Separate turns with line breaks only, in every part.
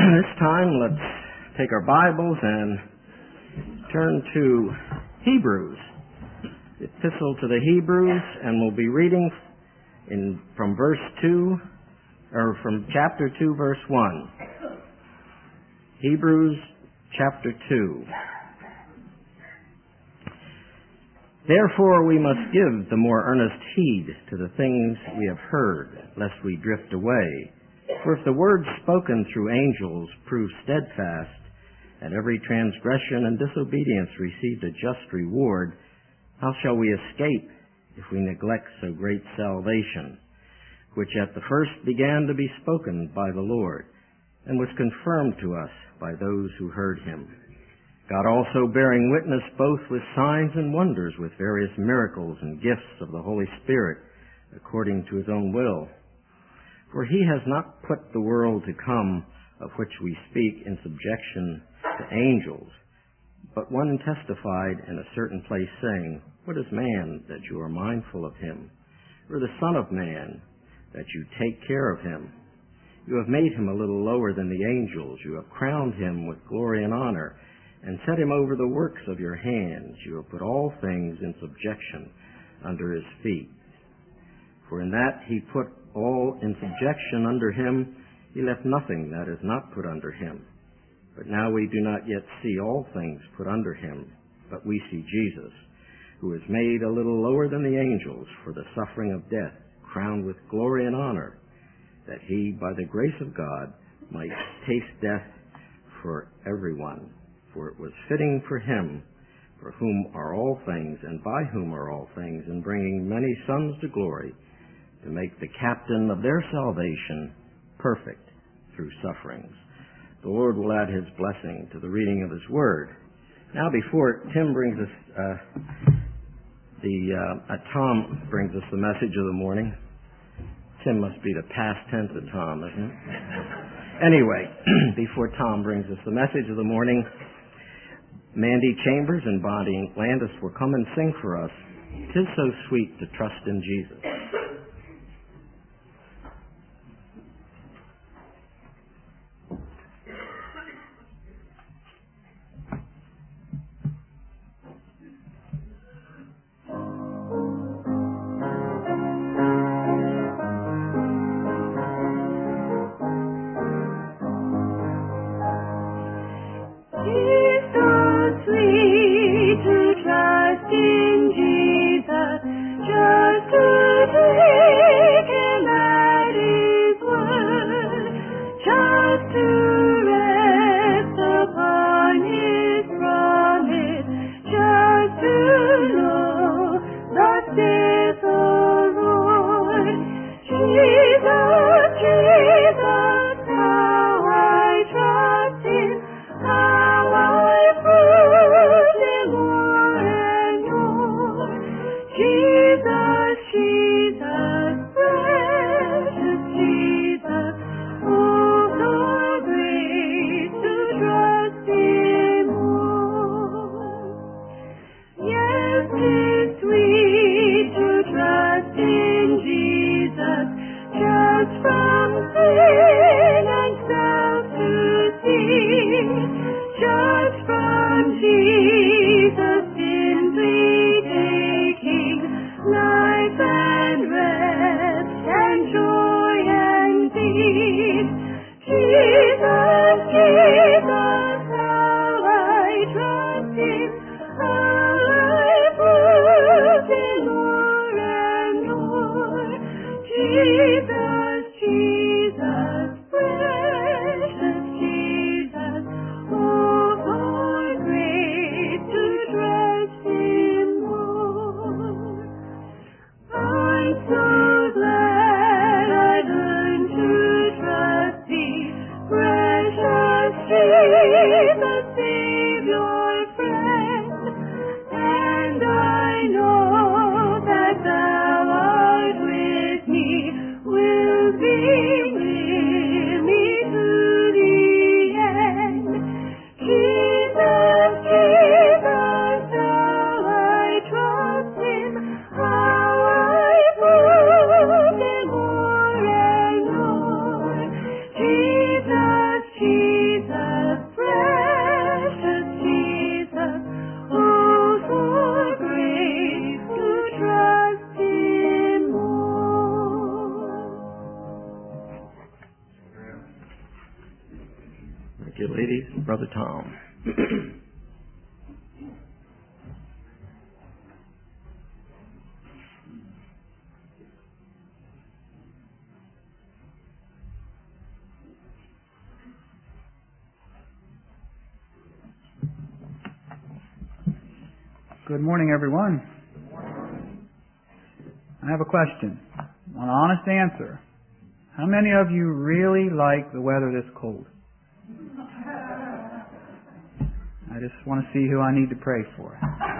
This time, let's take our Bibles and turn to Hebrews, the Epistle to the Hebrews, and we'll be reading from chapter 2, verse 1. Hebrews chapter 2. Therefore we must give the more earnest heed to the things we have heard, lest we drift away. For if the word spoken through angels proved steadfast, and every transgression and disobedience received a just reward, how shall we escape if we neglect so great salvation, which at the first began to be spoken by the Lord, and was confirmed to us by those who heard him? God also bearing witness both with signs and wonders, with various miracles and gifts of the Holy Spirit, according to his own will. For he has not put the world to come, of which we speak, in subjection to angels, but one testified in a certain place, saying, What is man, that you are mindful of him? Or the Son of Man, that you take care of him? You have made him a little lower than the angels. You have crowned him with glory and honor, and set him over the works of your hands. You have put all things in subjection under his feet. For in that he put all in subjection under him, he left nothing that is not put under him. But now we do not yet see all things put under him, but we see Jesus, who is made a little lower than the angels for the suffering of death, crowned with glory and honor, that he, by the grace of God, might taste death for everyone. For it was fitting for him, for whom are all things, and by whom are all things, in bringing many sons to glory, to make the captain of their salvation perfect through sufferings. The Lord will add his blessing to the reading of his word. Now, before Tom brings us the message of the morning. Tim must be the past tense of Tom, isn't it? Anyway, before Tom brings us the message of the morning, Mandy Chambers and Bonnie Landis will come and sing for us, "'Tis So Sweet to Trust in Jesus."
Jesus,
Thank you, ladies. Brother Tom.
Good morning, everyone. I have a question. An honest answer. How many of you really like the weather this cold? I just want to see who I need to pray for.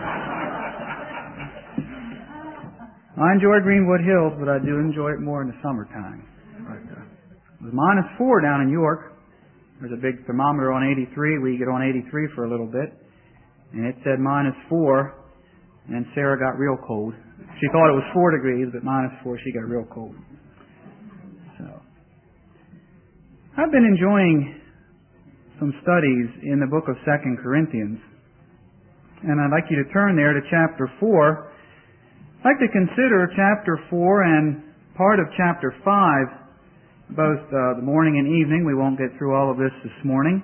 I enjoy Greenwood Hills, but I do enjoy it more in the summertime. It was -4 down in York. There's a big thermometer on 83. We get on 83 for a little bit. And it said -4, and Sarah got real cold. She thought it was 4 degrees, but -4, she got real cold. So, I've been enjoying some studies in the book of 2 Corinthians, and I'd like you to turn there to chapter 4. I'd like to consider chapter 4 and part of chapter 5, both the morning and evening. We won't get through all of this morning.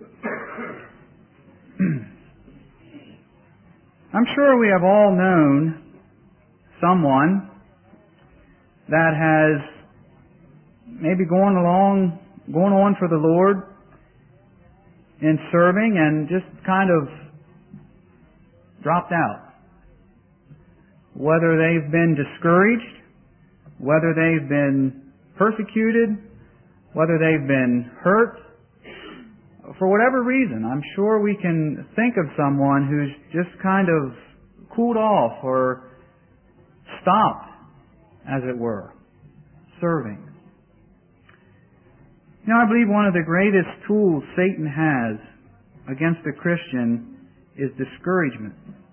I'm sure we have all known someone that has maybe gone on for the Lord in serving and just kind of dropped out. Whether they've been discouraged, whether they've been persecuted, whether they've been hurt, for whatever reason, I'm sure we can think of someone who's just kind of cooled off or stopped, as it were, serving. I believe one of the greatest tools Satan has against a Christian is discouragement.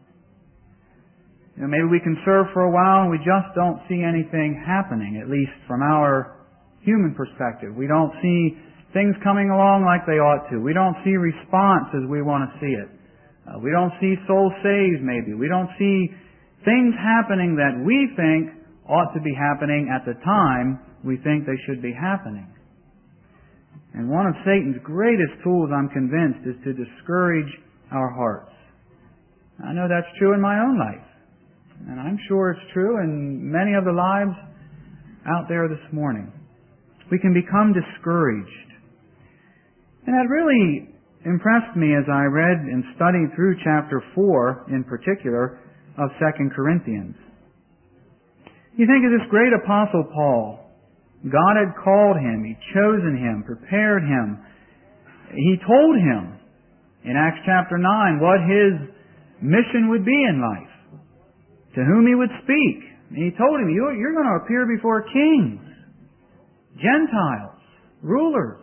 Maybe we can serve for a while and we just don't see anything happening, at least from our human perspective. We don't see things coming along like they ought to. We don't see response as we want to see it. We don't see souls saved, maybe. We don't see things happening that we think ought to be happening at the time we think they should be happening. And one of Satan's greatest tools, I'm convinced, is to discourage our hearts. I know that's true in my own life. And I'm sure it's true in many of the lives out there this morning. We can become discouraged. And that really impressed me as I read and studied through chapter 4, in particular, of 2 Corinthians. You think of this great apostle Paul. God had called him, He'd chosen him, prepared him. He told him in Acts chapter 9 what his mission would be in life, to whom he would speak. And he told him, you're going to appear before kings, Gentiles, rulers.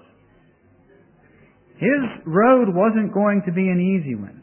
His road wasn't going to be an easy one.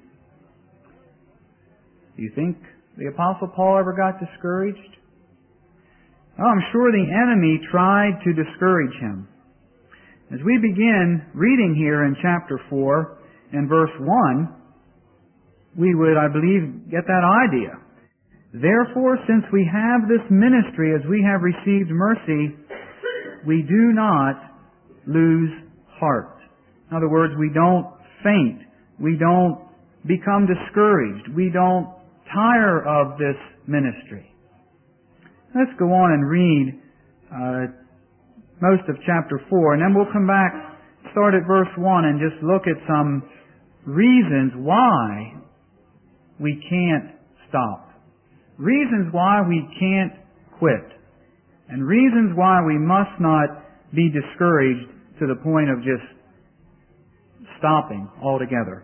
Do you think the Apostle Paul ever got discouraged? Oh, I'm sure the enemy tried to discourage him. As we begin reading here in chapter 4 and verse 1, we would, I believe, get that idea. Therefore, since we have this ministry as we have received mercy, we do not lose heart. In other words, we don't faint. We don't become discouraged. We don't tire of this ministry. Let's go on and read most of chapter 4, and then we'll come back, start at verse 1, and just look at some reasons why we can't stop. Reasons why we can't quit. And reasons why we must not be discouraged to the point of just stopping altogether.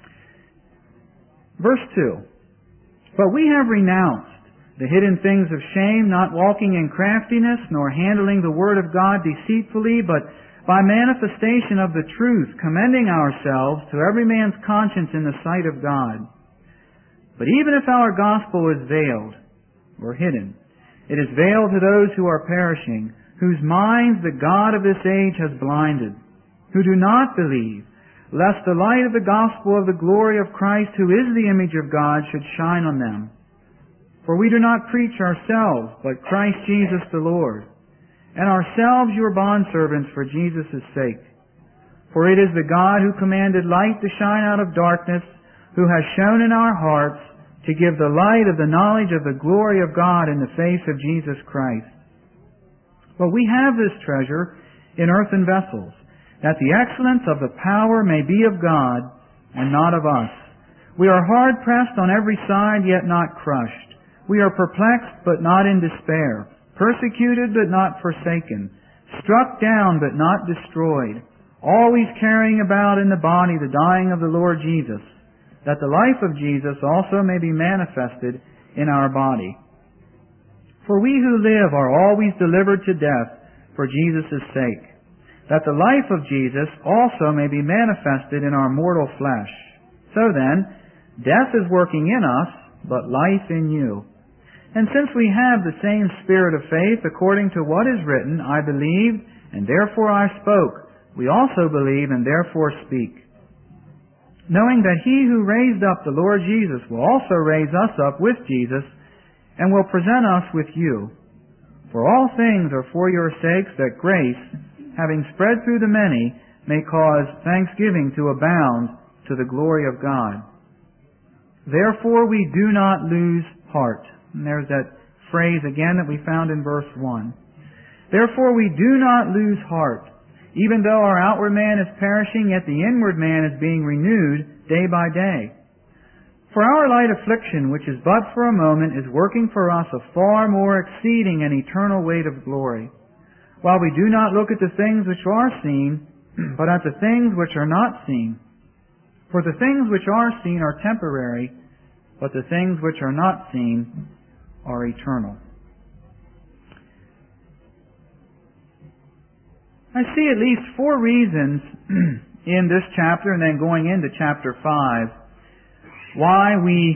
Verse 2. But we have renounced the hidden things of shame, not walking in craftiness, nor handling the word of God deceitfully, but by manifestation of the truth, commending ourselves to every man's conscience in the sight of God. But even if our gospel is veiled or hidden, it is veiled to those who are perishing, whose minds the God of this age has blinded, who do not believe, lest the light of the gospel of the glory of Christ, who is the image of God, should shine on them. For we do not preach ourselves, but Christ Jesus the Lord, and ourselves your bondservants for Jesus' sake. For it is the God who commanded light to shine out of darkness, who has shone in our hearts to give the light of the knowledge of the glory of God in the face of Jesus Christ. But we have this treasure in earthen vessels, that the excellence of the power may be of God and not of us. We are hard-pressed on every side, yet not crushed. We are perplexed, but not in despair, persecuted, but not forsaken, struck down, but not destroyed, always carrying about in the body the dying of the Lord Jesus, that the life of Jesus also may be manifested in our body. For we who live are always delivered to death for Jesus' sake, that the life of Jesus also may be manifested in our mortal flesh. So then, death is working in us, but life in you. And since we have the same spirit of faith, according to what is written, I believed, and therefore I spoke, we also believe, and therefore speak. Knowing that He who raised up the Lord Jesus will also raise us up with Jesus, and will present us with you. For all things are for your sakes, that grace, having spread through the many, may cause thanksgiving to abound to the glory of God. Therefore we do not lose heart. And there's that phrase again that we found in verse 1. Therefore we do not lose heart. Even though our outward man is perishing, yet the inward man is being renewed day by day. For our light affliction, which is but for a moment, is working for us a far more exceeding and eternal weight of glory. While we do not look at the things which are seen, but at the things which are not seen. For the things which are seen are temporary, but the things which are not seen are eternal. I see at least 4 reasons in this chapter, and then going into chapter 5, why we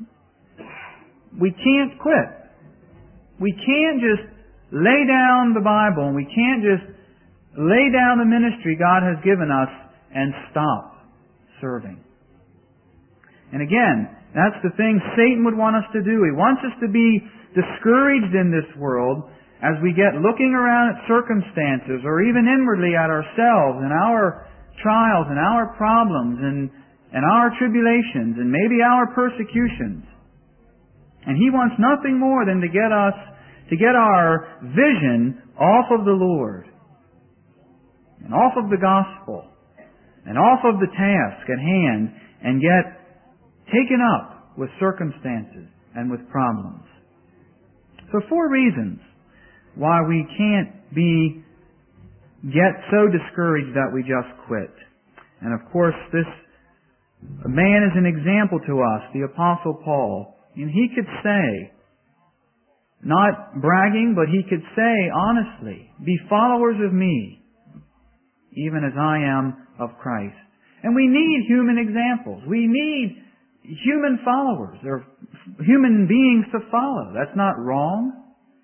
can't quit. We can't just lay down the Bible, and we can't just lay down the ministry God has given us and stop serving. And again, that's the thing Satan would want us to do. He wants us to be discouraged in this world as we get looking around at circumstances, or even inwardly at ourselves and our trials and our problems and our tribulations and maybe our persecutions. And he wants nothing more than to get our vision off of the Lord and off of the gospel and off of the task at hand, and get taken up with circumstances and with problems. So 4 reasons why we can't get so discouraged that we just quit. And of course, this man is an example to us, the Apostle Paul. And he could say, not bragging, but he could say honestly, be followers of me, even as I am of Christ. And we need human examples. We need human followers, or human beings to follow. That's not wrong.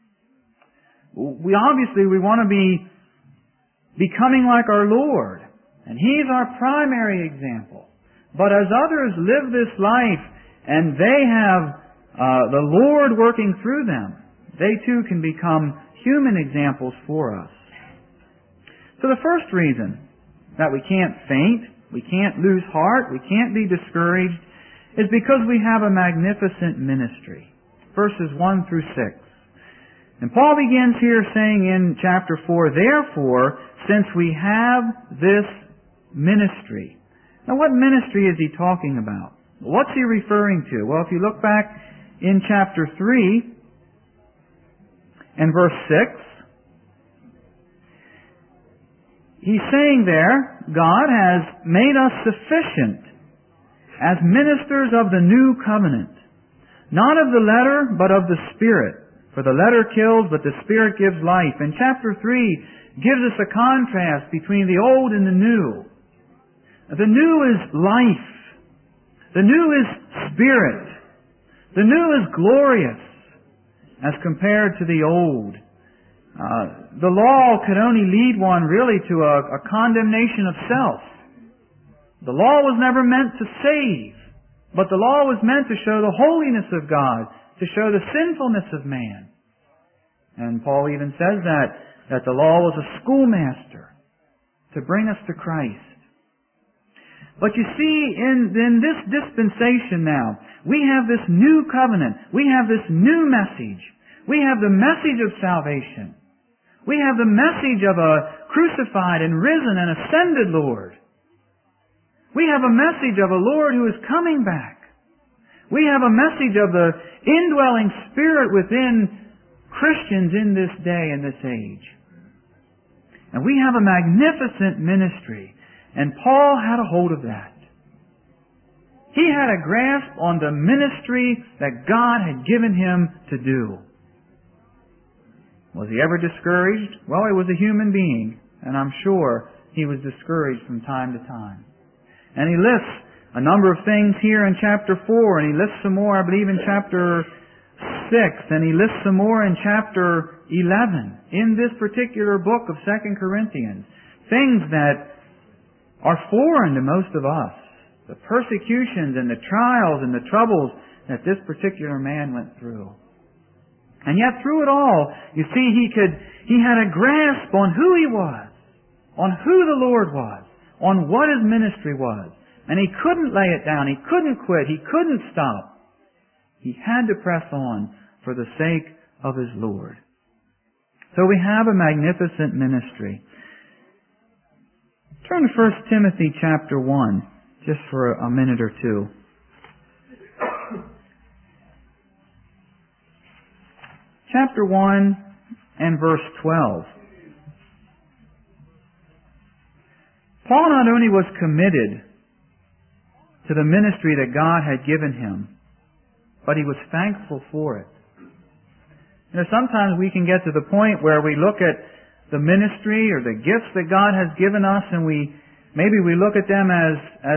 We want to be becoming like our Lord, and He's our primary example. But as others live this life and they have the Lord working through them, they too can become human examples for us. So the first reason that we can't faint, we can't lose heart, we can't be discouraged, is because we have a magnificent ministry. Verses 1 through 6. And Paul begins here saying in chapter 4, therefore, since we have this ministry. Now what ministry is he talking about? What's he referring to? Well, if you look back in chapter 3 and verse 6, he's saying there, God has made us sufficient as ministers of the new covenant, not of the letter, but of the Spirit. For the letter kills, but the Spirit gives life. And chapter 3 gives us a contrast between the old and the new. The new is life. The new is Spirit. The new is glorious as compared to the old. The law could only lead one really to a condemnation of self. The law was never meant to save, but the law was meant to show the holiness of God, to show the sinfulness of man. And Paul even says that the law was a schoolmaster to bring us to Christ. But you see, in this dispensation now, we have this new covenant. We have this new message. We have the message of salvation. We have the message of a crucified and risen and ascended Lord. We have a message of a Lord who is coming back. We have a message of the indwelling Spirit within Christians in this day and this age. And we have a magnificent ministry. And Paul had a hold of that. He had a grasp on the ministry that God had given him to do. Was he ever discouraged? Well, he was a human being, and I'm sure he was discouraged from time to time. And he lists a number of things here in chapter 4, and he lists some more, I believe, in chapter 6, and he lists some more in chapter 11, in this particular book of 2 Corinthians. Things that are foreign to most of us. The persecutions and the trials and the troubles that this particular man went through. And yet through it all, you see, he had a grasp on who he was, on who the Lord was, on what his ministry was. And he couldn't lay it down. He couldn't quit. He couldn't stop. He had to press on for the sake of his Lord. So we have a magnificent ministry. Turn to 1 Timothy chapter 1, just for a minute or two. Chapter 1 and verse 12. Paul not only was committed to the ministry that God had given him, but he was thankful for it. You know, sometimes we can get to the point where we look at the ministry or the gifts that God has given us, and maybe we look at them as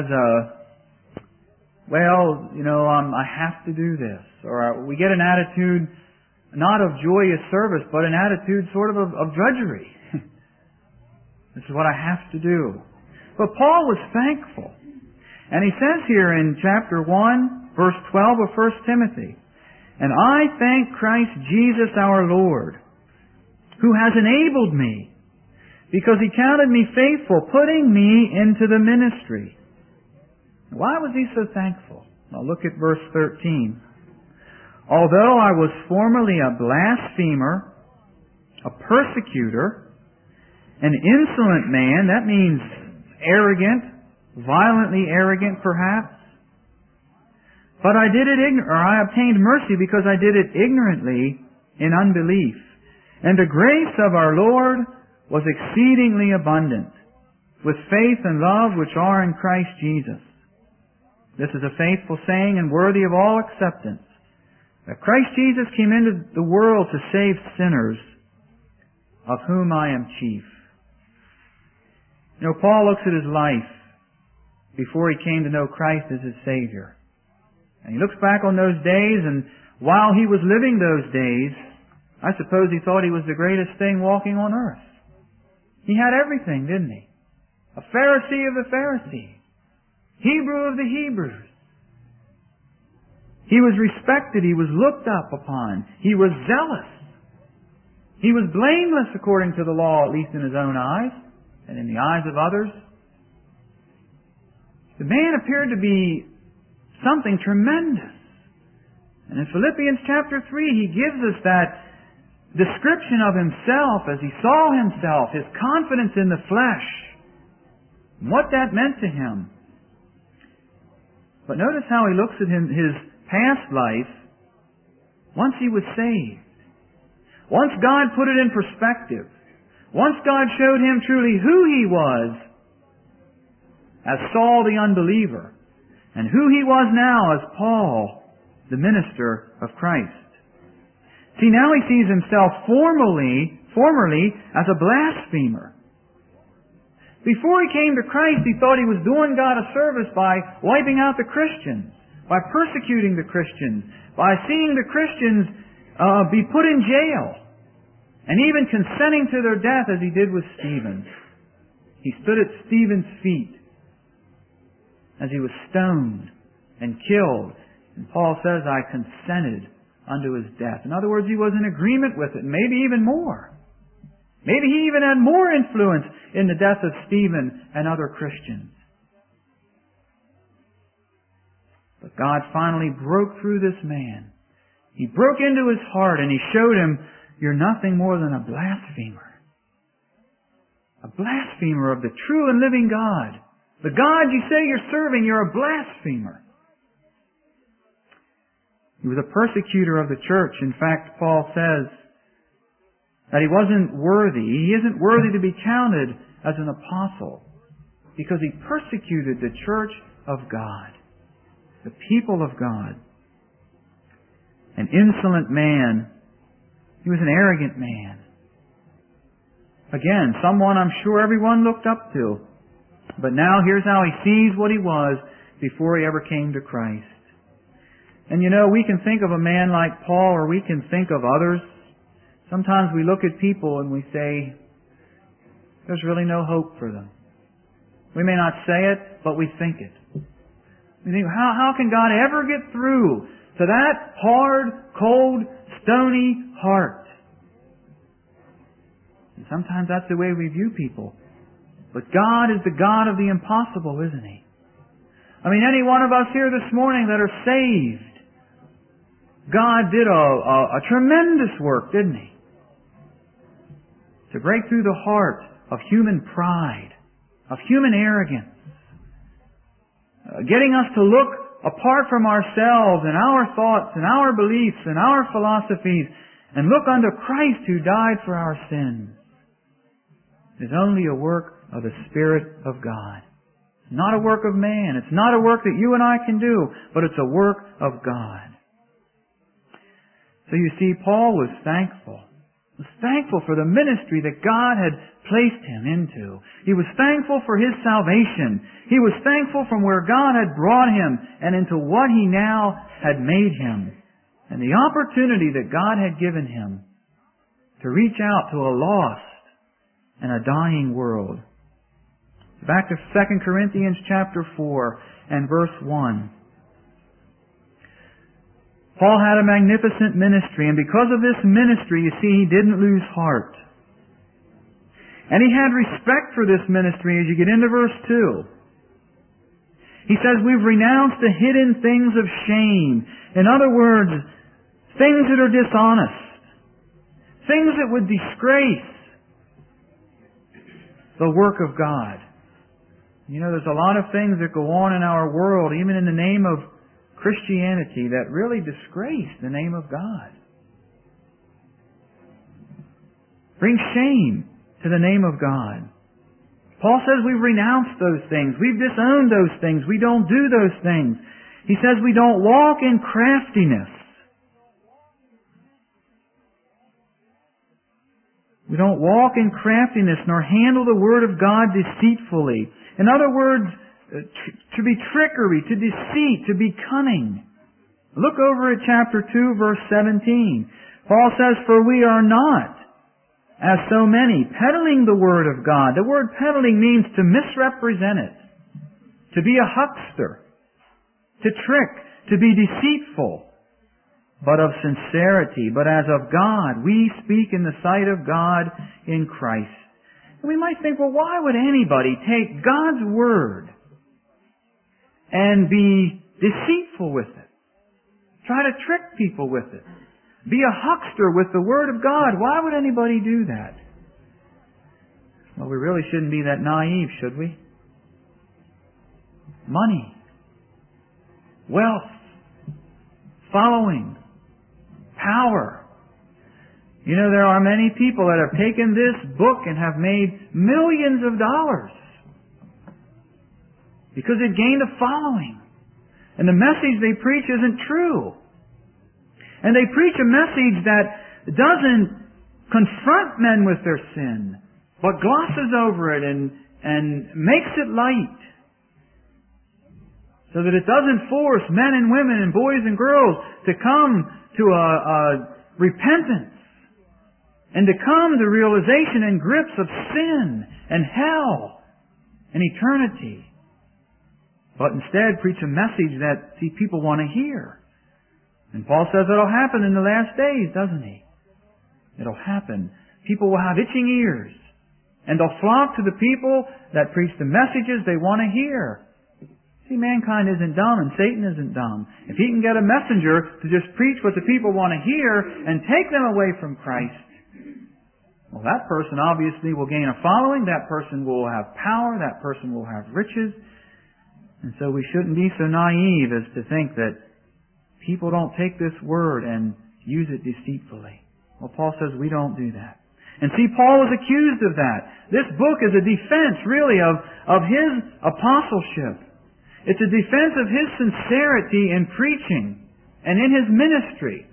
I have to do this. Or we get an attitude not of joyous service, but an attitude sort of drudgery. This is what I have to do. But Paul was thankful. And he says here in chapter 1, verse 12 of 1 Timothy, "And I thank Christ Jesus our Lord, who has enabled me, because He counted me faithful, putting me into the ministry." Why was he so thankful? Now look at verse 13. "Although I was formerly a blasphemer, a persecutor, an insolent man," that means arrogant, violently arrogant perhaps, "but I did it I obtained mercy because I did it ignorantly in unbelief. And the grace of our Lord was exceedingly abundant, with faith and love which are in Christ Jesus. This is a faithful saying and worthy of all acceptance, that Christ Jesus came into the world to save sinners, of whom I am chief." You know, Paul looks at his life before he came to know Christ as his Savior. And he looks back on those days, and while he was living those days, I suppose he thought he was the greatest thing walking on earth. He had everything, didn't he? A Pharisee of the Pharisees. Hebrew of the Hebrews. He was respected. He was looked up upon. He was zealous. He was blameless according to the law, at least in his own eyes and in the eyes of others. The man appeared to be something tremendous. And in Philippians chapter 3, he gives us that description of himself as he saw himself, his confidence in the flesh, and what that meant to him. But notice how he looks at his past life once he was saved. Once God put it in perspective. Once God showed him truly who he was as Saul the unbeliever, and who he was now as Paul, the minister of Christ. See, now he sees himself formerly as a blasphemer. Before he came to Christ, he thought he was doing God a service by wiping out the Christians, by persecuting the Christians, by seeing the Christians be put in jail, and even consenting to their death as he did with Stephen. He stood at Stephen's feet as he was stoned and killed. And Paul says, "I consented unto his death." In other words, he was in agreement with it, maybe even more. Maybe he even had more influence in the death of Stephen and other Christians. But God finally broke through this man. He broke into his heart and He showed him, you're nothing more than a blasphemer. A blasphemer of the true and living God. The God you say you're serving, you're a blasphemer. He was a persecutor of the church. In fact, Paul says that he wasn't worthy. He isn't worthy to be counted as an apostle because he persecuted the church of God, the people of God. An insolent man. He was an arrogant man. Again, someone I'm sure everyone looked up to. But now here's how he sees what he was before he ever came to Christ. And you know, we can think of a man like Paul, or we can think of others. Sometimes we look at people and we say, there's really no hope for them. We may not say it, but we think it. We think, how can God ever get through to that hard, cold, stony heart? And sometimes that's the way we view people. But God is the God of the impossible, isn't He? I mean, any one of us here this morning that are saved, God did a tremendous work, didn't He? To break through the heart of human pride, of human arrogance, getting us to look apart from ourselves and our thoughts and our beliefs and our philosophies and look unto Christ who died for our sins. It is only a work of the Spirit of God. It's not a work of man. It's not a work that you and I can do, but it's a work of God. So you see, Paul was thankful. He was thankful for the ministry that God had placed him into. He was thankful for his salvation. He was thankful from where God had brought him and into what He now had made him. And the opportunity that God had given him to reach out to a lost and a dying world. Back to 2 Corinthians chapter 4 and verse 1. Paul had a magnificent ministry, and because of this ministry, you see, he didn't lose heart. And he had respect for this ministry as you get into verse 2. He says, we've renounced the hidden things of shame. In other words, things that are dishonest. Things that would disgrace the work of God. You know, there's a lot of things that go on in our world, even in the name of Christianity, that really disgrace the name of God. Bring shame to the name of God. Paul says we've renounced those things. We've disowned those things. We don't do those things. He says we don't walk in craftiness. We don't walk in craftiness nor handle the Word of God deceitfully. In other words, to be trickery, to deceit, to be cunning. Look over at chapter 2, verse 17. Paul says, for we are not, as so many, peddling the Word of God. The word peddling means to misrepresent it, to be a huckster, to trick, to be deceitful, but of sincerity, but as of God. We speak in the sight of God in Christ. And we might think, well, why would anybody take God's Word and be deceitful with it? Try to trick people with it. Be a huckster with the Word of God. Why would anybody do that? Well, we really shouldn't be that naive, should we? Money, wealth, following, power. You know, there are many people that have taken this book and have made millions of dollars because it gained a following. And the message they preach isn't true. And they preach a message that doesn't confront men with their sin, but glosses over it and makes it light. So that it doesn't force men and women and boys and girls to come to a repentance and to come to realization and grips of sin and hell and eternity. But instead preach a message that people want to hear. And Paul says it'll happen in the last days, doesn't he? It'll happen. People will have itching ears. And they'll flock to the people that preach the messages they want to hear. See, mankind isn't dumb and Satan isn't dumb. If he can get a messenger to just preach what the people want to hear and take them away from Christ, well, that person obviously will gain a following, that person will have power, that person will have riches. And so we shouldn't be so naive as to think that people don't take this word and use it deceitfully. Well, Paul says we don't do that. And see, Paul was accused of that. This book is a defense, really, of his apostleship. It's a defense of his sincerity in preaching and in his ministry.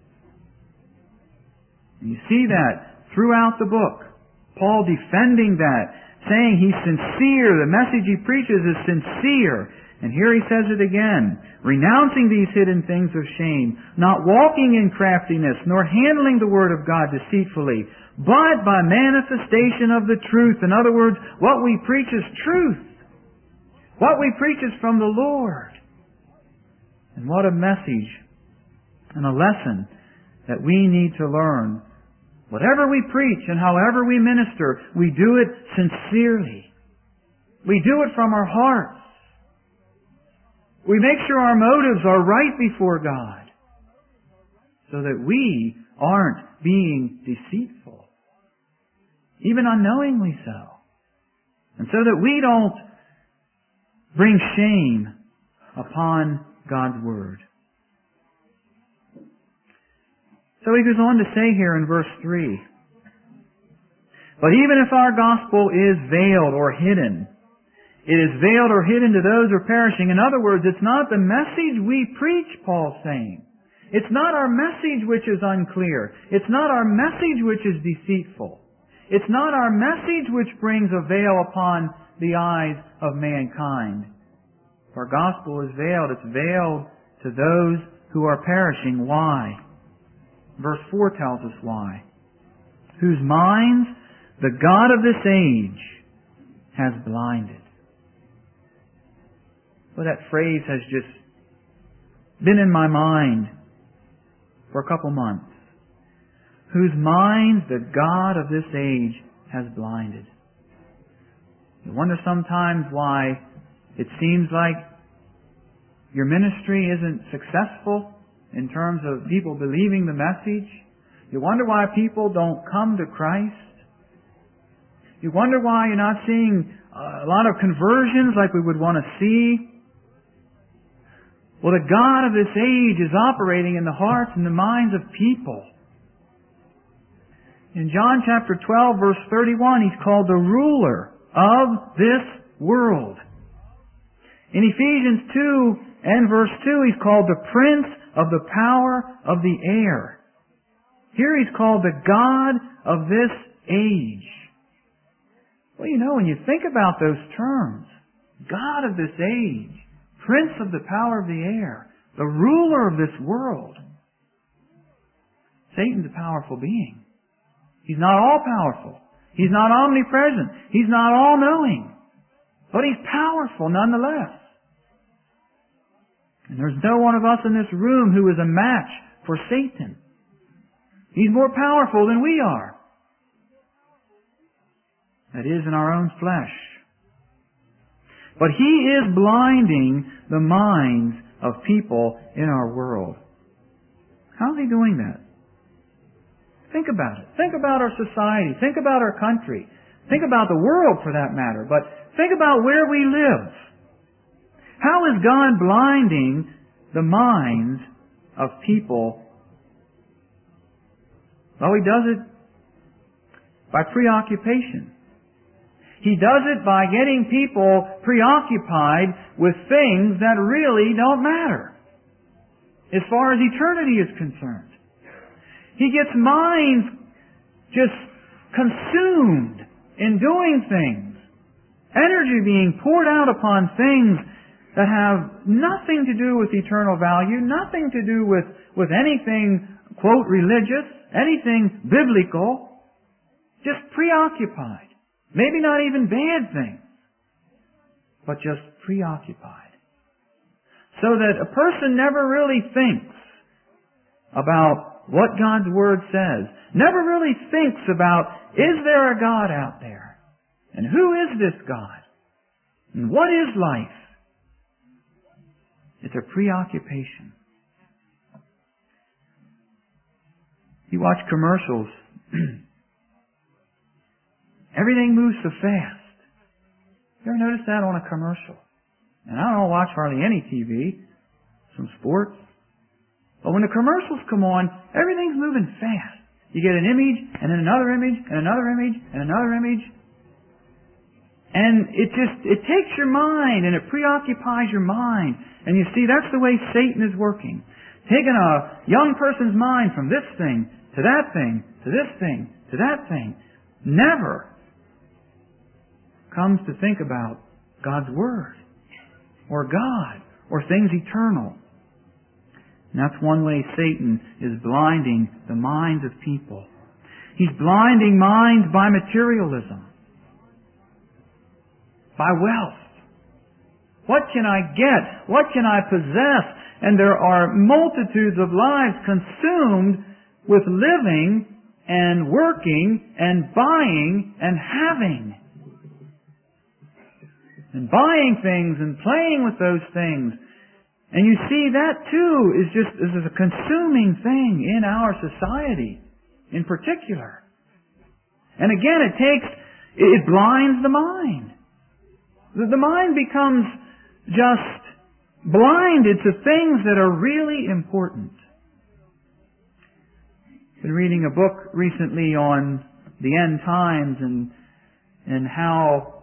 And you see that throughout the book. Paul defending that, saying he's sincere. The message he preaches is sincere. And here he says it again. Renouncing these hidden things of shame, not walking in craftiness, nor handling the word of God deceitfully, but by manifestation of the truth. In other words, what we preach is truth. What we preach is from the Lord. And what a message and a lesson that we need to learn. Whatever we preach and however we minister, we do it sincerely. We do it from our hearts. We make sure our motives are right before God so that we aren't being deceitful, even unknowingly so. And so that we don't bring shame upon God's Word. So he goes on to say here in verse 3, but even if our gospel is veiled or hidden, it is veiled or hidden to those who are perishing. In other words, it's not the message we preach, Paul's saying. It's not our message which is unclear. It's not our message which is deceitful. It's not our message which brings a veil upon the eyes of mankind. Our gospel is veiled. It's veiled to those who are perishing. Why? Verse 4 tells us why. Whose minds the God of this age has blinded. Well, that phrase has just been in my mind for a couple months. Whose minds the God of this age has blinded. You wonder sometimes why it seems like your ministry isn't successful in terms of people believing the message. You wonder why people don't come to Christ. You wonder why you're not seeing a lot of conversions like we would want to see. Well, the God of this age is operating in the hearts and the minds of people. In John chapter 12, verse 31, He's called the ruler of this world. In Ephesians 2 and verse 2, He's called the prince of the power of the air. Here He's called the God of this age. Well, you know, when you think about those terms, God of this age, prince of the power of the air, the ruler of this world, Satan's a powerful being. He's not all-powerful. He's not omnipresent. He's not all-knowing. But He's powerful nonetheless. And there's no one of us in this room who is a match for Satan. He's more powerful than we are. That is, in our own flesh. But he is blinding the minds of people in our world. How is he doing that? Think about it. Think about our society. Think about our country. Think about the world for that matter. But think about where we live. How is God blinding the minds of people? Well, He does it by preoccupation. He does it by getting people preoccupied with things that really don't matter as far as eternity is concerned. He gets minds just consumed in doing things. Energy being poured out upon things that have nothing to do with eternal value, nothing to do with anything, quote, religious, anything biblical, just preoccupied. Maybe not even bad things, but just preoccupied. So that a person never really thinks about what God's Word says, never really thinks about, is there a God out there? And who is this God? And what is life? It's a preoccupation. You watch commercials. Everything moves so fast. You ever notice that on a commercial? And I don't watch hardly any TV, some sports. But when the commercials come on, everything's moving fast. You get an image, and then another image, and another image, and another image. And it takes your mind, and it preoccupies your mind. And you see, that's the way Satan is working. Taking a young person's mind from this thing, to that thing, to this thing, to that thing. Never comes to think about God's Word, or God, or things eternal. And that's one way Satan is blinding the minds of people. He's blinding minds by materialism, by wealth. What can I get? What can I possess? And there are multitudes of lives consumed with living and working and buying and having. And buying things and playing with those things. And you see that too is a consuming thing in our society in particular. And again, it blinds the mind. The mind becomes just blinded to things that are really important. I've been reading a book recently on the end times and how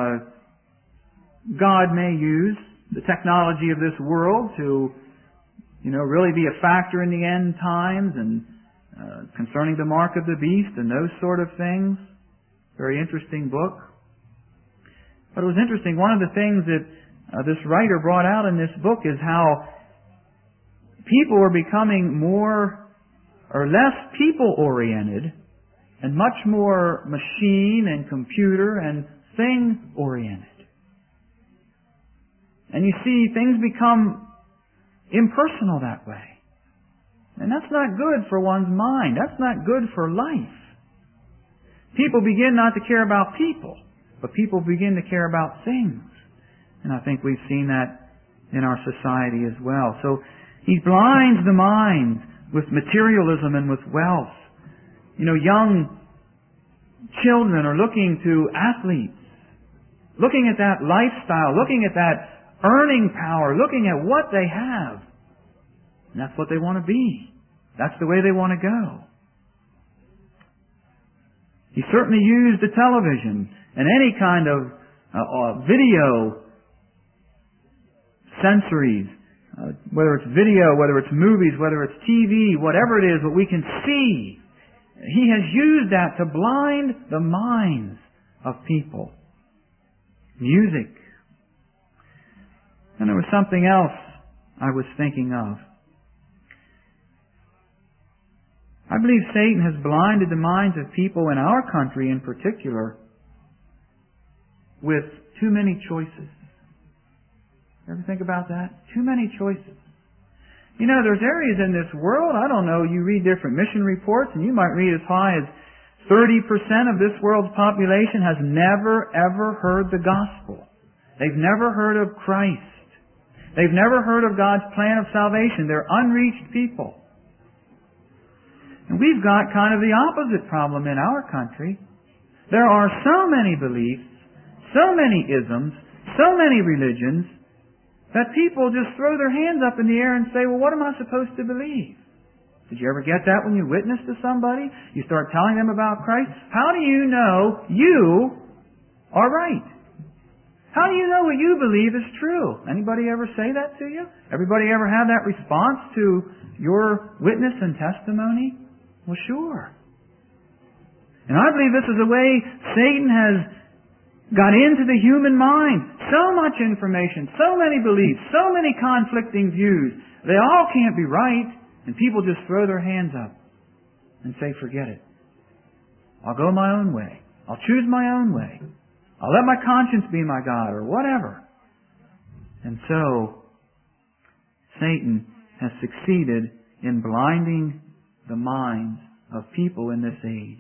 God may use the technology of this world to, really be a factor in the end times and concerning the mark of the beast and those sort of things. Very interesting book. But it was interesting. One of the things that this writer brought out in this book is how people are becoming more or less people-oriented and much more machine and computer and thing-oriented. And you see, things become impersonal that way. And that's not good for one's mind. That's not good for life. People begin not to care about people, but people begin to care about things. And I think we've seen that in our society as well. So he blinds the mind with materialism and with wealth. Young children are looking to athletes, looking at that lifestyle, looking at that earning power, looking at what they have. And that's what they want to be. That's the way they want to go. He certainly used the television and any kind of video sensories, whether it's video, whether it's movies, whether it's TV, whatever it is, what we can see. He has used that to blind the minds of people. Music. And there was something else I was thinking of. I believe Satan has blinded the minds of people in our country in particular with too many choices. Ever think about that? Too many choices. There's areas in this world, I don't know, you read different mission reports and you might read as high as 30% of this world's population has never ever heard the gospel. They've never heard of Christ. They've never heard of God's plan of salvation. They're unreached people. And we've got kind of the opposite problem in our country. There are so many beliefs, so many isms, so many religions, that people just throw their hands up in the air and say, well, what am I supposed to believe? Did you ever get that when you witness to somebody? You start telling them about Christ. How do you know you are right? How do you know what you believe is true? Anybody ever say that to you? Everybody ever have that response to your witness and testimony? Well, sure. And I believe this is the way Satan has got into the human mind. So much information, so many beliefs, so many conflicting views. They all can't be right. And people just throw their hands up and say, forget it. I'll go my own way. I'll choose my own way. I'll let my conscience be my God, or whatever. And so, Satan has succeeded in blinding the minds of people in this age.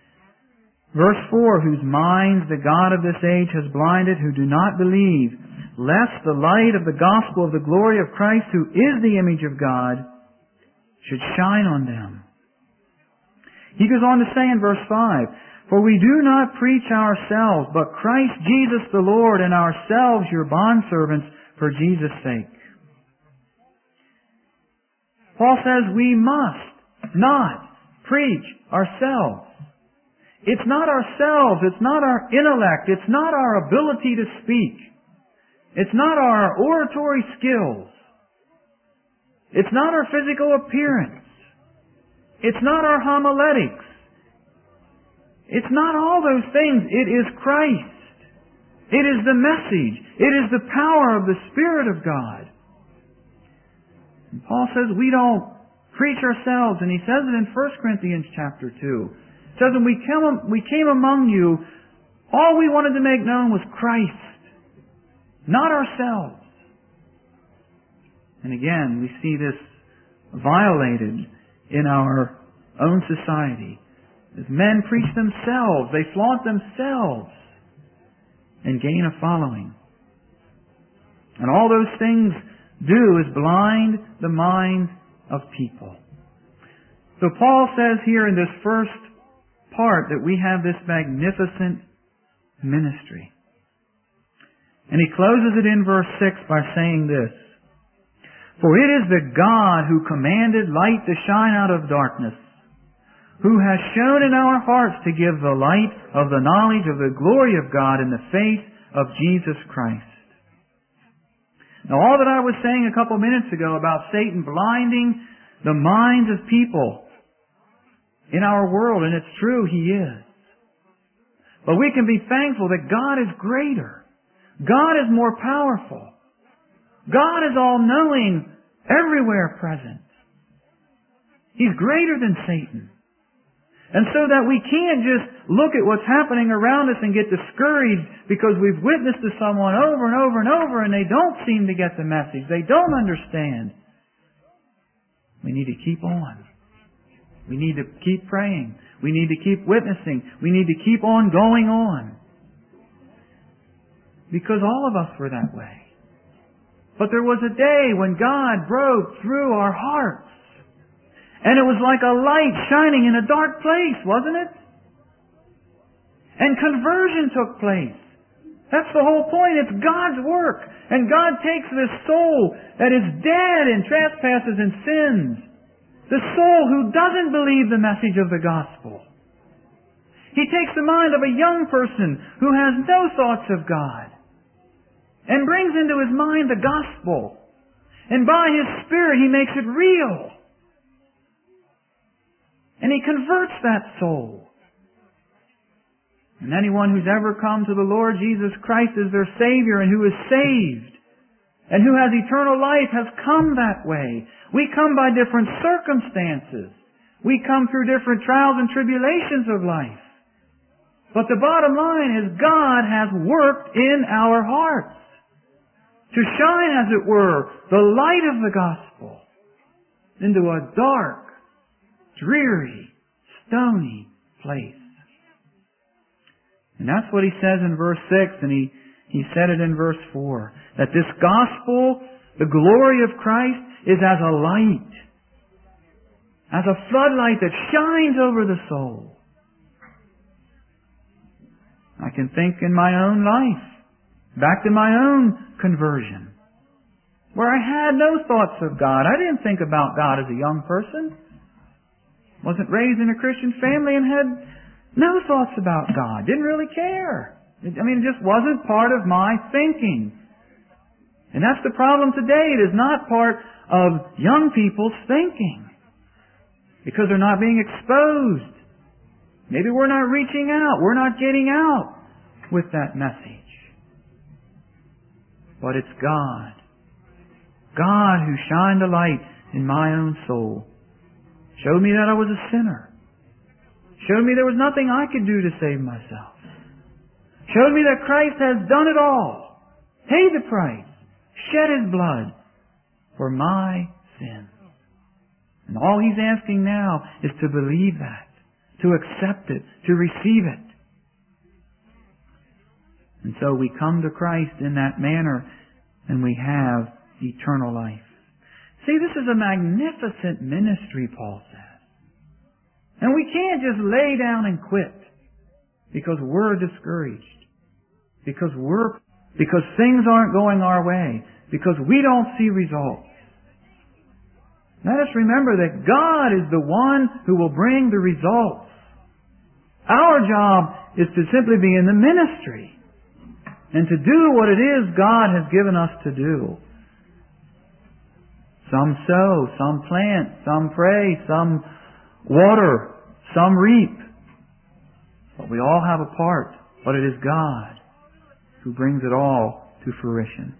Verse 4, whose minds the God of this age has blinded, who do not believe, lest the light of the gospel of the glory of Christ, who is the image of God, should shine on them. He goes on to say in verse 5, For we do not preach ourselves, but Christ Jesus the Lord, and ourselves your bondservants for Jesus' sake. Paul says we must not preach ourselves. It's not ourselves, it's not our intellect, it's not our ability to speak. It's not our oratory skills. It's not our physical appearance. It's not our homiletics. It's not all those things. It is Christ. It is the message. It is the power of the Spirit of God. And Paul says we don't preach ourselves, and he says it in 1 Corinthians chapter 2. It says, when we came among you, all we wanted to make known was Christ, not ourselves. And again, we see this violated in our own society. As men preach themselves, they flaunt themselves and gain a following. And all those things do is blind the minds of people. So Paul says here in this first part that we have this magnificent ministry. And he closes it in verse 6 by saying this, For it is the God who commanded light to shine out of darkness, who has shown in our hearts to give the light of the knowledge of the glory of God in the face of Jesus Christ. Now all that I was saying a couple minutes ago about Satan blinding the minds of people in our world, and it's true, he is. But we can be thankful that God is greater. God is more powerful. God is all-knowing, everywhere present. He's greater than Satan. And so that we can't just look at what's happening around us and get discouraged because we've witnessed to someone over and over and over and they don't seem to get the message. They don't understand. We need to keep on. We need to keep praying. We need to keep witnessing. We need to keep on going on. Because all of us were that way. But there was a day when God broke through our hearts. And it was like a light shining in a dark place, wasn't it? And conversion took place. That's the whole point. It's God's work. And God takes this soul that is dead in trespasses and sins, the soul who doesn't believe the message of the gospel. He takes the mind of a young person who has no thoughts of God and brings into his mind the gospel. And by His Spirit, He makes it real. And He converts that soul. And anyone who's ever come to the Lord Jesus Christ as their Savior and who is saved and who has eternal life has come that way. We come by different circumstances. We come through different trials and tribulations of life. But the bottom line is God has worked in our hearts to shine, as it were, the light of the gospel into a dark, dreary, stony place. And that's what he says in verse 6, and he said it in verse 4, that this gospel, the glory of Christ, is as a light, as a floodlight that shines over the soul. I can think in my own life, back to my own conversion, where I had no thoughts of God. I didn't think about God as a young person. Wasn't raised in a Christian family and had no thoughts about God. Didn't really care. It just wasn't part of my thinking. And that's the problem today. It is not part of young people's thinking. Because they're not being exposed. Maybe we're not reaching out. We're not getting out with that message. But it's God. God who shined a light in my own soul. Showed me that I was a sinner. Showed me there was nothing I could do to save myself. Showed me that Christ has done it all. Paid the price. Shed His blood for my sin. And all He's asking now is to believe that, to accept it, to receive it. And so we come to Christ in that manner and we have eternal life. See, this is a magnificent ministry, Paul says. And we can't just lay down and quit because we're discouraged, because things aren't going our way, because we don't see results. Let us remember that God is the one who will bring the results. Our job is to simply be in the ministry and to do what it is God has given us to do. Some sow, some plant, some pray, some water, some reap. But we all have a part. But it is God who brings it all to fruition.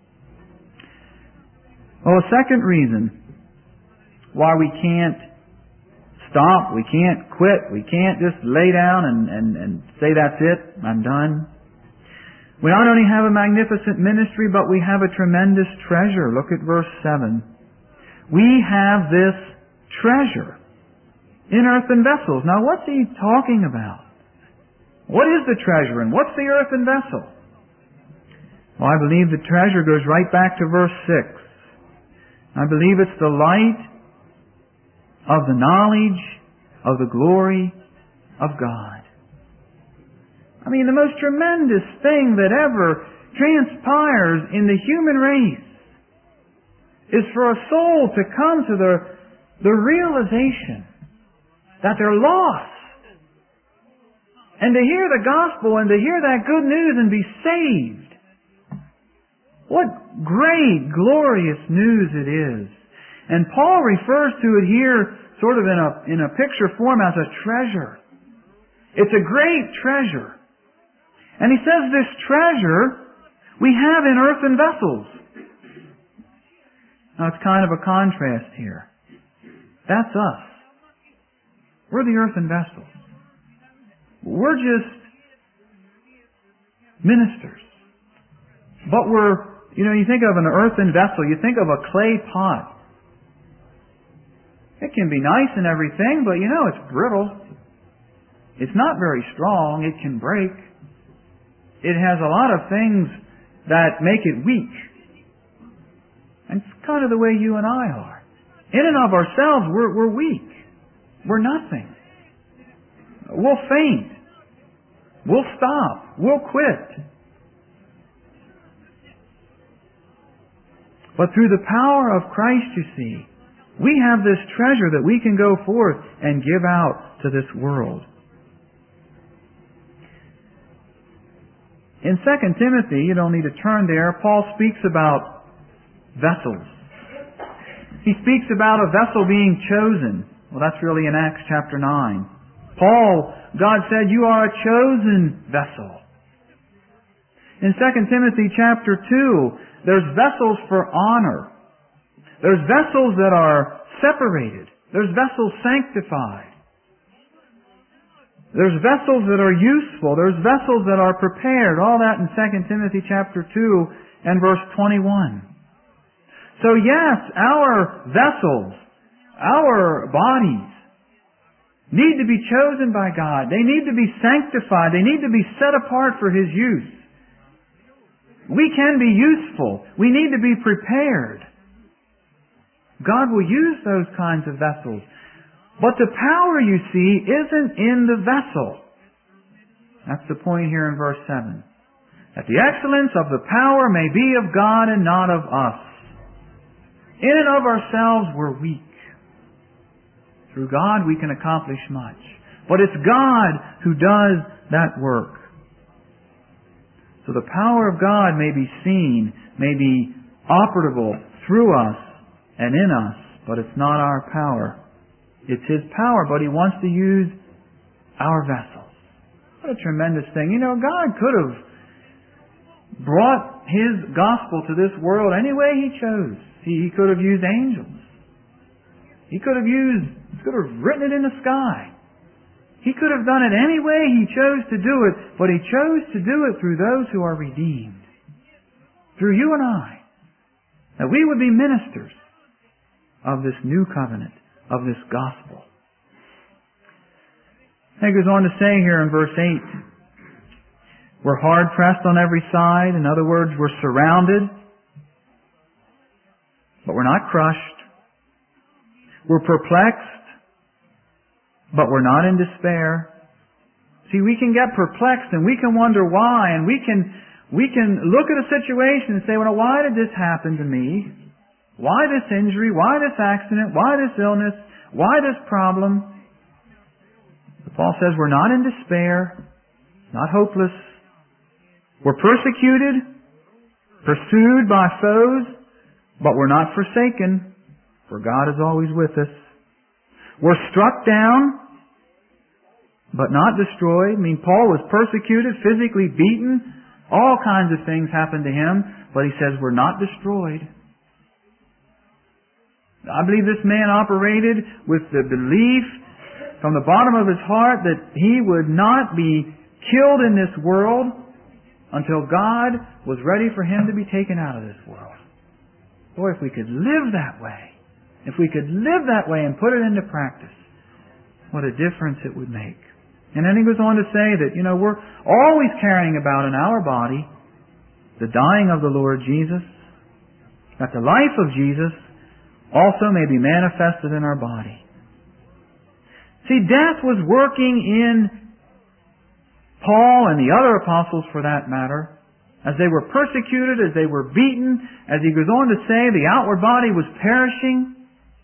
Well, a second reason why we can't stop, we can't quit, we can't just lay down and say, that's it, I'm done. We not only have a magnificent ministry, but we have a tremendous treasure. Look at verse 7. We have this treasure in earthen vessels. Now, what's he talking about? What is the treasure and what's the earthen vessel? Well, I believe the treasure goes right back to verse 6. I believe it's the light of the knowledge of the glory of God. I mean, the most tremendous thing that ever transpires in the human race is for a soul to come to the realization that they're lost, and to hear the gospel and to hear that good news and be saved. What great, glorious news it is. And Paul refers to it here sort of in a picture form as a treasure. It's a great treasure. And he says this treasure we have in earthen vessels. Now it's kind of a contrast here. That's us. We're the earthen vessels. We're just ministers. But you think of an earthen vessel, you think of a clay pot. It can be nice and everything, but it's brittle. It's not very strong. It can break. It has a lot of things that make it weak. And it's kind of the way you and I are. In and of ourselves, we're weak. We're nothing. We'll faint. We'll stop. We'll quit. But through the power of Christ, you see, we have this treasure that we can go forth and give out to this world. In 2 Timothy, you don't need to turn there, Paul speaks about vessels. He speaks about a vessel being chosen. Well, that's really in Acts chapter 9. God said, you are a chosen vessel. In 2 Timothy chapter 2, there's vessels for honor. There's vessels that are separated. There's vessels sanctified. There's vessels that are useful. There's vessels that are prepared. All that in 2 Timothy chapter 2 and verse 21. So yes, our vessels, our bodies, need to be chosen by God. They need to be sanctified. They need to be set apart for His use. We can be useful. We need to be prepared. God will use those kinds of vessels. But the power, you see, isn't in the vessel. That's the point here in verse 7. That the excellence of the power may be of God and not of us. In and of ourselves, we're weak. Through God, we can accomplish much. But it's God who does that work. So the power of God may be seen, may be operable through us and in us, but it's not our power. It's His power, but He wants to use our vessels. What a tremendous thing. God could have brought His gospel to this world any way He chose. He could have used angels. He could have written it in the sky. He could have done it any way He chose to do it, but He chose to do it through those who are redeemed. Through you and I. That we would be ministers of this new covenant, of this gospel. He goes on to say here in verse 8, we're hard pressed on every side. In other words, we're surrounded. but we're not crushed. We're perplexed, but we're not in despair. See, we can get perplexed and we can wonder why, and we can look at a situation and say, well, why did this happen to me? Why this injury? Why this accident? Why this illness? Why this problem? But Paul says we're not in despair, not hopeless. We're persecuted, pursued by foes, but we're not forsaken, for God is always with us. We're struck down, but not destroyed. I mean, Paul was persecuted, physically beaten. All kinds of things happened to him, but he says we're not destroyed. I believe this man operated with the belief from the bottom of his heart that he would not be killed in this world until God was ready for him to be taken out of this world. Boy, if we could live that way, if we could live that way and put it into practice, what a difference it would make. And then he goes on to say that, we're always carrying about in our body the dying of the Lord Jesus, that the life of Jesus also may be manifested in our body. See, death was working in Paul and the other apostles for that matter, as they were persecuted, as they were beaten, as he goes on to say the outward body was perishing,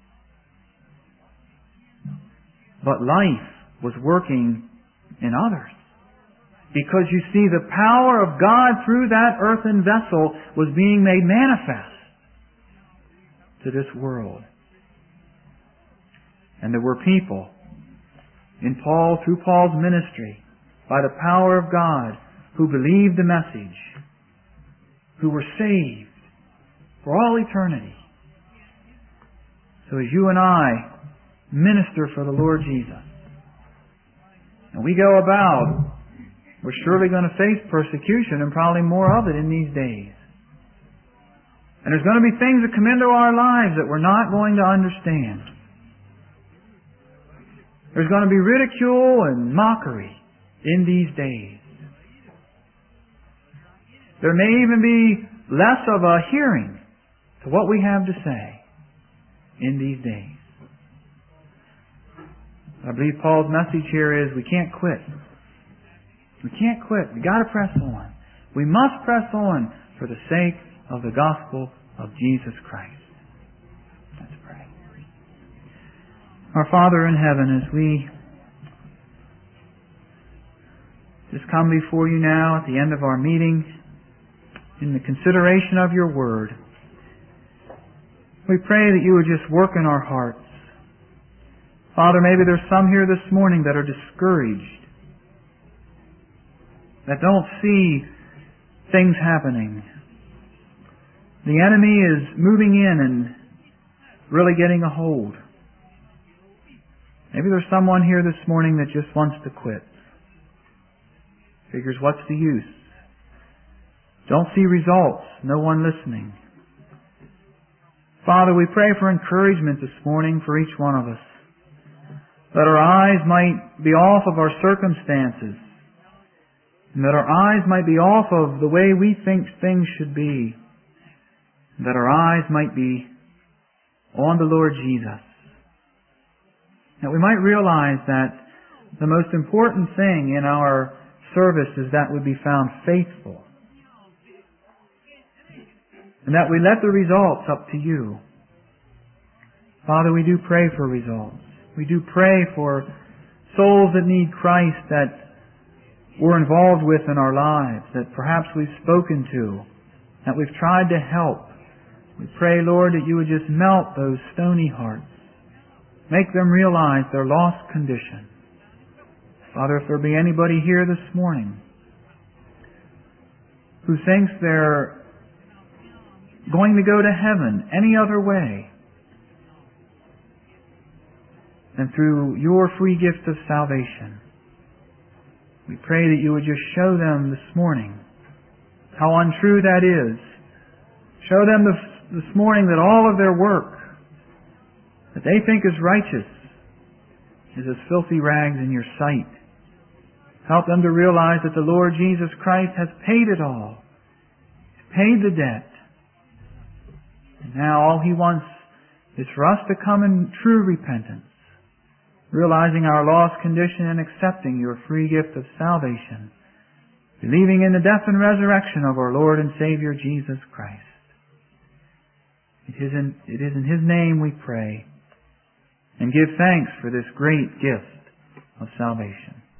but life was working in others. Because you see, the power of God through that earthen vessel was being made manifest to this world. And there were people through Paul's ministry, by the power of God, who believed the message, who were saved for all eternity. So as you and I minister for the Lord Jesus, and we go about, we're surely going to face persecution and probably more of it in these days. And there's going to be things that come into our lives that we're not going to understand. There's going to be ridicule and mockery in these days. There may even be less of a hearing to what we have to say in these days. I believe Paul's message here is we can't quit. We can't quit. We've got to press on. We must press on for the sake of the gospel of Jesus Christ. Let's pray. Our Father in heaven, as we just come before you now at the end of our meeting in the consideration of your word, we pray that you would just work in our hearts. Father, maybe there's some here this morning that are discouraged, that don't see things happening. The enemy is moving in and really getting a hold. Maybe there's someone here this morning that just wants to quit. Figures, what's the use? Don't see results. No one listening. Father, we pray for encouragement this morning for each one of us. That our eyes might be off of our circumstances. And that our eyes might be off of the way we think things should be. And that our eyes might be on the Lord Jesus. That we might realize that the most important thing in our service is that we be found faithful. And that we let the results up to you. Father, we do pray for results. We do pray for souls that need Christ that we're involved with in our lives, that perhaps we've spoken to, that we've tried to help. We pray, Lord, that you would just melt those stony hearts. Make them realize their lost condition. Father, if there be anybody here this morning who thinks they're going to go to heaven any other way than through your free gift of salvation, we pray that you would just show them this morning how untrue that is. Show them this morning that all of their work that they think is righteous is as filthy rags in your sight. Help them to realize that the Lord Jesus Christ has paid it all. He's paid the debt. And now all He wants is for us to come in true repentance, realizing our lost condition and accepting your free gift of salvation, believing in the death and resurrection of our Lord and Savior Jesus Christ. It is in His name we pray and give thanks for this great gift of salvation.